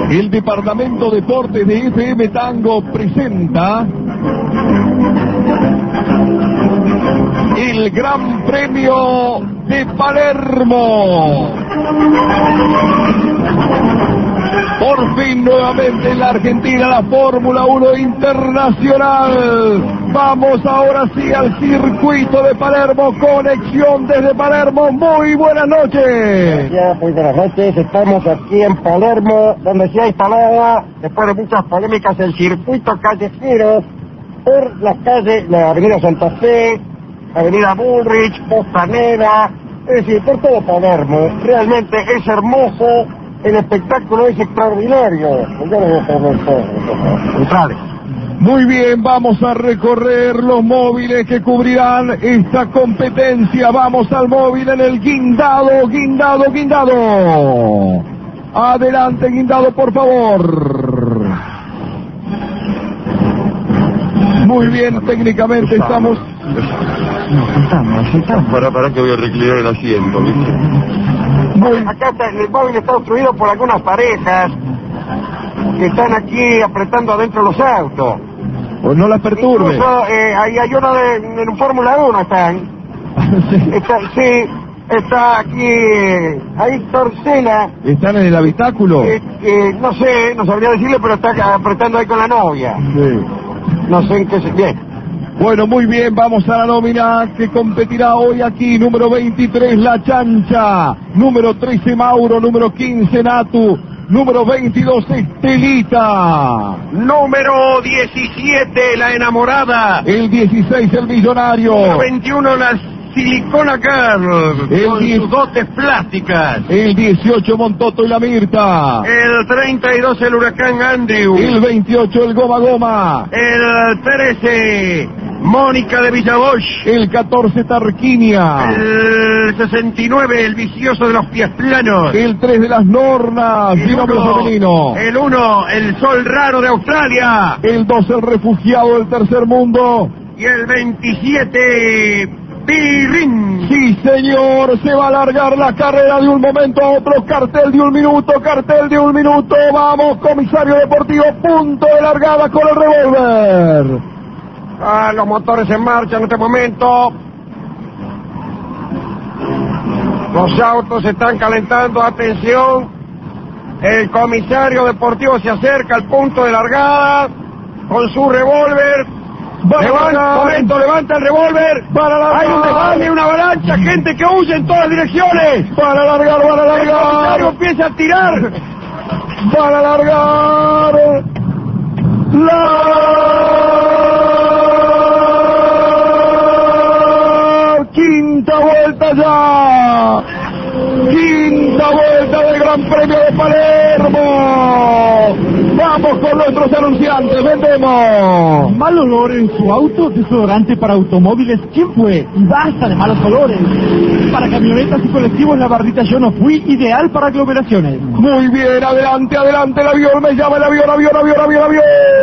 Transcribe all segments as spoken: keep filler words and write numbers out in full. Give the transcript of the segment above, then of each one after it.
El Departamento de Deportes de F M Tango presenta el Gran Premio de Palermo. Por fin nuevamente en la Argentina la Fórmula uno Internacional. Vamos ahora sí al circuito de Palermo, conexión desde Palermo. Muy buenas noches. Gracias, muy buenas noches. Estamos aquí en Palermo, donde se ha instalado, después de muchas polémicas, el circuito callejero por las calles, la avenida Santa Fe, avenida Bullrich, Costanera, es decir, por todo Palermo. Realmente es hermoso, el espectáculo es extraordinario. Yo les voy a poner todo. Muy bien, vamos a recorrer los móviles que cubrirán esta competencia. Vamos al móvil en el guindado, guindado, guindado. Adelante, guindado, por favor. Muy bien, técnicamente estamos... No, sentamos, sentamos. Para, para que voy a reclinar el asiento, ¿viste? Muy... Acá está, el móvil está obstruido por algunas parejas que están aquí apretando adentro los autos. Pues no la perturbe. Incluso, eh, ahí hay uno de, en Fórmula uno están. Sí. Está, sí, está aquí, eh, ahí Torcela. ¿Están en el habitáculo? Eh, eh, no sé, no sabría decirle, pero está apretando ahí con la novia. Sí. No sé en qué se... Bien. Bueno, muy bien, vamos a la nómina que competirá hoy aquí. Número veintitrés, La Chancha. Número trece, Mauro. Número quince, Natu. Número veintidós, Estelita. Número diecisiete, la enamorada. El dieciséis, el millonario. Número veintiuno, la Silicona Girl, El con diez... sus dotes plásticas. El dieciocho, Montoto y la Mirta. El treinta y dos, el huracán Andrew. El veintiocho, el Goma Goma. El trece, Mónica de Villabosch. El catorce, Tarquinia. El sesenta y nueve, el vicioso de los pies planos. El tres de las Nornas, El binomio uno, femenino. el uno, el sol raro de Australia. El dos, el refugiado del tercer mundo. Y el veintisiete, Pirrin. Sí, señor, se va a alargar la carrera de un momento a otro. Cartel de un minuto, cartel de un minuto. Vamos, comisario deportivo, punto de largada con el revólver. Ah, los motores en marcha en este momento. Los autos se están calentando, atención. El comisario deportivo se acerca al punto de largada con su revólver. Levanta, momento, levanta el revólver. Para largar. Hay un desvane, una avalancha, gente que huye en todas direcciones. Para largar, para El largar. comisario empieza a tirar. Para largar. La quinta vuelta ya. Quinta vuelta del Gran Premio de Palermo. Vamos con nuestros anunciantes, vendemos. Mal olor en su auto, desodorante para automóviles, ¿quién fue? Y basta de malos olores. Para camionetas y colectivos, la barrita Yo No Fui, ideal para aglomeraciones. Muy bien, adelante, adelante, el avión, me llama el avión, avión, avión, avión, avión.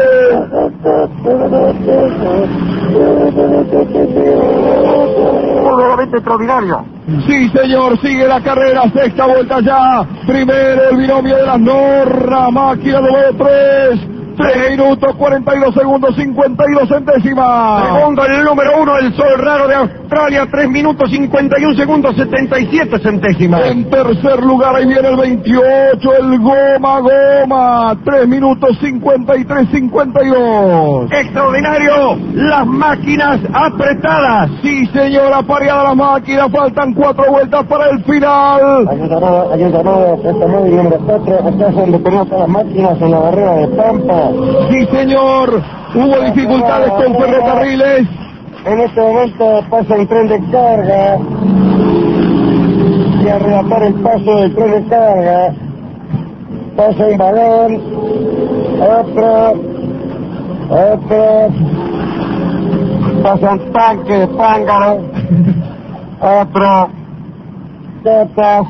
Verdaderamente extraordinario. Sí, señor, sigue la carrera, sexta vuelta ya. Primero el binomio de las Norras, máquina número tres. tres minutos, cuarenta y dos segundos, cincuenta y dos centésimas. Segundo, el número uno, el sol raro de Australia, tres minutos, cincuenta y un segundos, setenta y siete centésimas. En tercer lugar, ahí viene el veintiocho, el Goma Goma, tres minutos, cincuenta y tres, cincuenta y dos. Extraordinario, las máquinas apretadas. Sí, señora, pareada la máquina, faltan cuatro vueltas para el final. Hay un llamado, hay un llamado, puesto móvil número cuatro, acá es donde tenemos a las máquinas en la barrera de Pampa. Sí, señor, hubo dificultades con ferrocarriles. En este momento pasa un tren de carga y al relatar el paso del tren de carga pasa un vagón, otro, otro, pasa un tanque de pángaro, otro, gatas,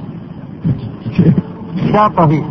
gatas, sí.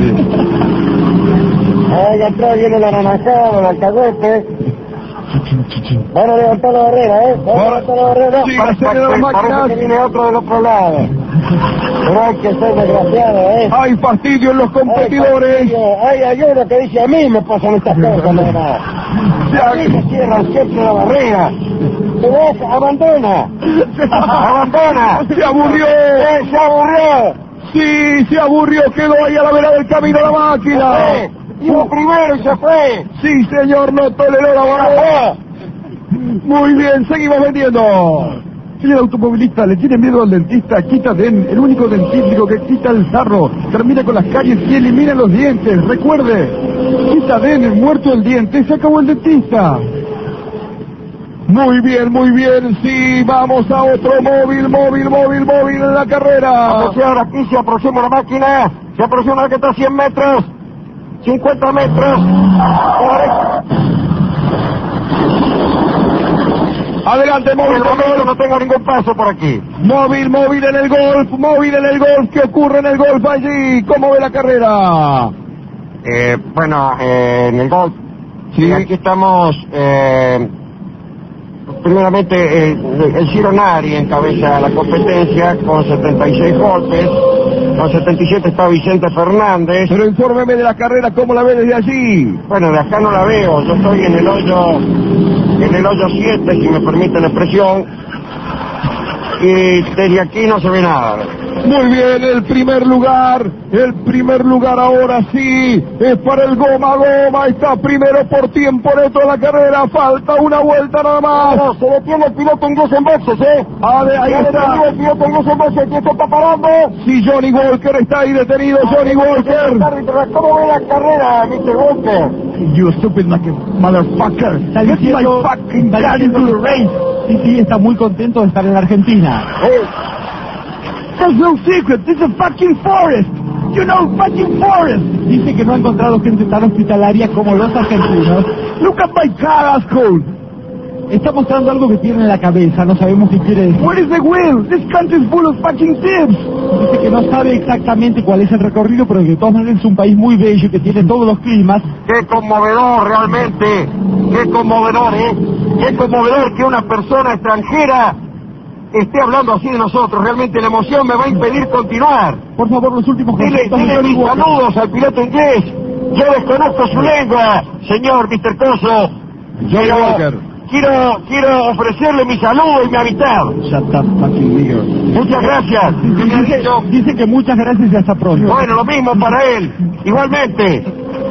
Ahí atrás viene el anaranjado, el alcahuete. Van a levantar la barrera, ¿eh? Van a levantar la barrera. Sí, Parece, la serie de las parece máquinas. que viene otro del otro lado. Pero hay que ser desgraciado, ¿eh? Hay fastidio en los competidores. Hay, hay uno que dice, a mí me pasan estas cosas, nada. A mí me cierran siempre la barrera. Se deja, abandona. Abandona. Se aburrió. Eh, se aburrió. Sí, se aburrió. Quedó ahí a la vera del camino la máquina. Eh, iba primero y se fue. Sí, señor, no toleró la barrera. Muy bien, seguimos vendiendo. Señor automovilista, ¿le tiene miedo al dentista? Quita Den, el único dentífrico que quita el sarro, termina con las caries y elimina los dientes. Recuerde, quita Den, muerto el diente, se acabó el dentista. Muy bien, muy bien, sí, vamos a otro móvil, móvil, móvil, móvil en la carrera. Atención, aquí se aproxima la máquina, se aproxima la que está a cien metros, cincuenta metros. Adelante, móvil, En el momento no tengo ningún paso por aquí. móvil, móvil en el golf, móvil en el golf, ¿qué ocurre en el golf allí? ¿Cómo ve la carrera? Eh, bueno, eh, en el golf, Sí. aquí estamos, eh, primeramente, eh, el Ciro Nari encabeza la competencia con setenta y seis golpes, con setenta y siete está Vicente Fernández. Pero infórmeme de la carrera, ¿cómo la ve desde allí? Bueno, de acá no la veo, yo estoy en el hoyo, en el hoyo siete, si me permite la expresión, y desde aquí no se ve nada. Muy bien, el primer lugar, el primer lugar ahora sí, es para el Goma Goma, está primero por tiempo de toda la carrera, falta una vuelta nada más. No, se detiene el piloto inglés en boxes, ¿eh? A ver, ahí Se está. detiene el piloto inglés en boxes, ¿quién se está parando? Sí, Johnny Walker está ahí detenido, Johnny Walker. ¿Cómo ve la carrera, mister Walker? You stupid motherfucker. Está Get my diciendo, fucking está car diciendo into the race. Sí, sí, está muy contento de estar en Argentina. Eh, There's no secret, this is a fucking forest. You know, fucking forest. Dice que no ha encontrado gente tan hospitalaria como los argentinos. Look at my car, asshole. Está mostrando algo que tiene en la cabeza, no sabemos qué quiere decir. Where is the wheel? This country is full of fucking tips. Dice que no sabe exactamente cuál es el recorrido, pero que de todas maneras es un país muy bello, que tiene todos los climas. qué conmovedor realmente, qué conmovedor, ¿eh? Qué conmovedor que una persona extranjera esté hablando así de nosotros. Realmente la emoción me va a impedir continuar. Por favor, los últimos Dile, conceptos de dile Johnny mis Walker. saludos al piloto inglés. Yo desconozco su lengua, señor mister Coso. Johnny Quiero, Walker. quiero, quiero ofrecerle mi saludo y mi amistad. Shut up, fucking nigger. Muchas gracias. Dice, dice que muchas gracias y hasta pronto. Bueno, lo mismo para él. Igualmente.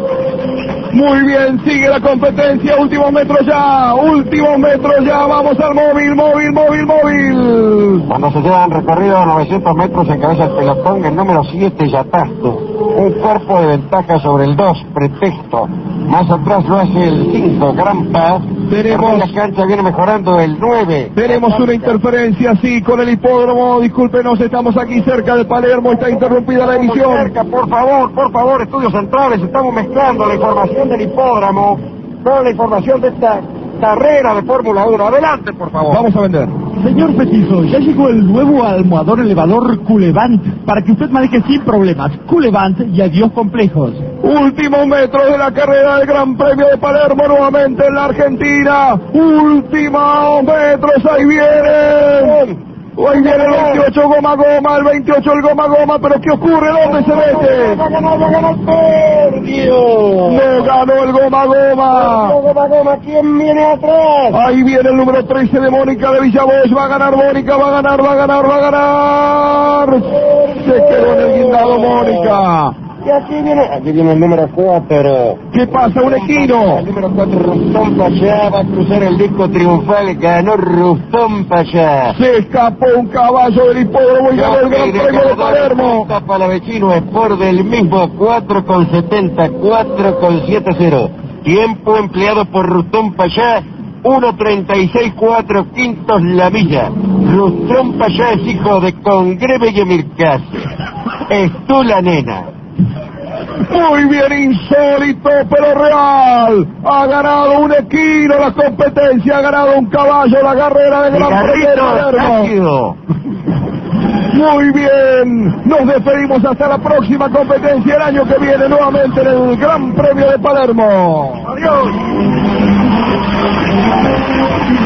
Muy bien, sigue la competencia, últimos metros ya, últimos metros ya, vamos al móvil, móvil, móvil, móvil. Cuando se llevan recorrido a novecientos metros encabeza el pelotón el número siete, Yatasto. Un cuerpo de ventaja sobre el dos, Pretexto. Más atrás lo hace el cinco, Gran Paz. Tenemos- La cancha viene mejorando el nueve. Tenemos una interferencia, sí, con el hipódromo, discúlpenos, estamos aquí cerca de Palermo, está interrumpida la Estamos emisión. cerca, por favor, por favor, estudios centrales, estamos mezclando la información del hipódromo con la información de esta carrera de Fórmula uno. Adelante, por favor. Vamos a vender. Señor Petizo, ya llegó el nuevo almohador elevador Culevant para que usted maneje sin problemas. Culevant y adiós complejos. Últimos metros de la carrera del Gran Premio de Palermo, nuevamente en la Argentina. Últimos metros, ahí vienen. Ahí viene el veintiocho Goma Goma, el veintiocho el Goma Goma, pero ¿qué ocurre? ¿Dónde se mete? ¡Va a ganar, va a ganar Sergio! No ganó el Goma Goma. Goma, Goma, ¿quién viene atrás? Ahí viene el número trece de Mónica de Villavoz. Va a ganar Mónica, va a ganar, va a ganar, va a ganar. Se quedó en el guindado Mónica. Y aquí viene, aquí viene el número cuatro. ¿Qué pasa? Un equino. El número cuatro, Rustón Pachá, va a cruzar el disco triunfal. Ganó Rustón Pachá. Se escapó un caballo del hipódromo y ganó el Gran Premio de Palermo. Palavecino Sport del mismo cuatro con setenta, cuatro con setenta. Tiempo empleado por Rustón Pachá, uno treinta y seis cuatro quintos la milla. Rustón Pachá es hijo de Congreve y Emircaz. Es tú la nena. Muy bien, insólito, pero real. Ha ganado un equino la competencia, ha ganado un caballo la carrera de Gran Premio de Palermo. Rápido. Muy bien, nos despedimos hasta la próxima competencia el año que viene nuevamente en el Gran Premio de Palermo. Adiós.